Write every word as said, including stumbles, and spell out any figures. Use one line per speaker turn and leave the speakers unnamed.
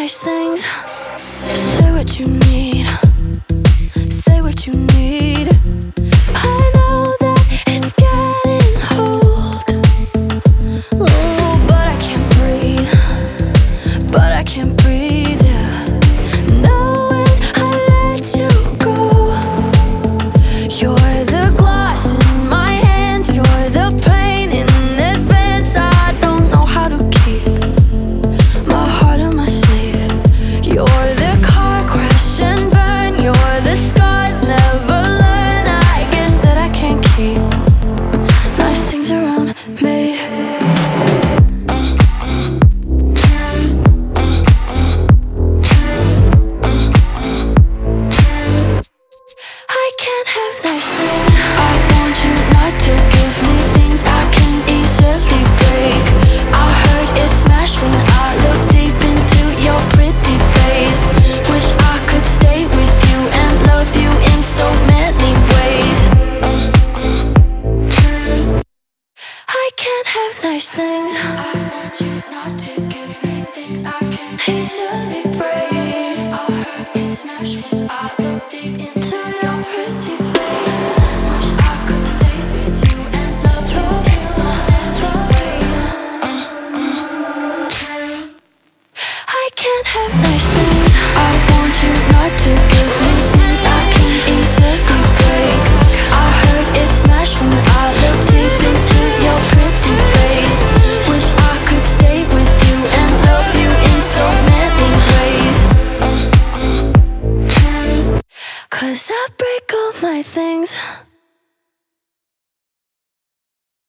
nice things. Say what you need. Say what you need. I know that it's getting old. Oh, but I can't breathe. But I can't breathe, yeah. Knowing I let you go. You're the glass in my hands. You're the pain in advance. I don't know how to keep my heart on my sleeve. You're the car crash and burn. You're the scars never learn. I guess that I can't keep nice things around me. I can't have nice things. I want you not to give me things I can easily break. I heard it smash when I look deep into your pretty face. Wish I could stay with you and love you in so many ways. I can't have nice things. I want you not to give me things I can easily break. I heard it smash when